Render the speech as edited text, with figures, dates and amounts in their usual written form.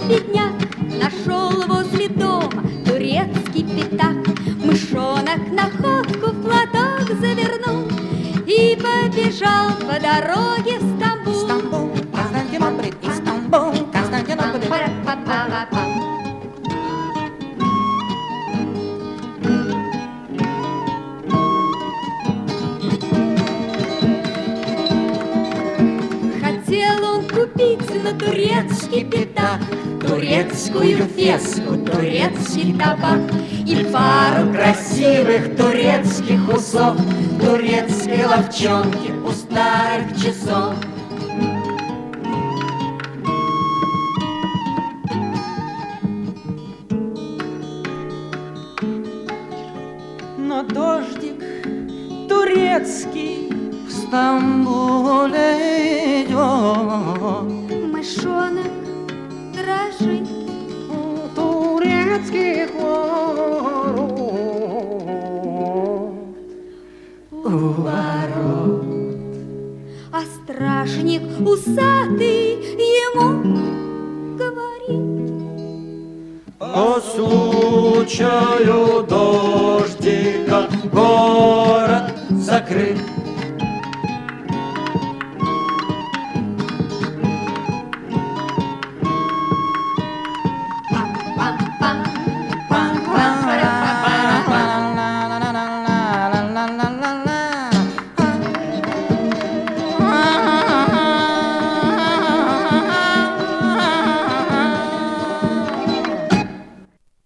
бедняк нашел возле дома турецкий пятак. Мышонок находку в платок завернул и побежал по дороге в Стамбул. Стамбул, Константинополь, Истамбул, Константинополь. Хотел он купить на турецкий пятак турецкую феску, турецкий табак и пару красивых турецких усов, турецкой ловчонки у старых часов. Но дождик турецкий в Стамбуле идет. Мышонок дрожит у турецких ворот. у ворот. А стражник усатый ему говорит: по случаю дождика город закрыт.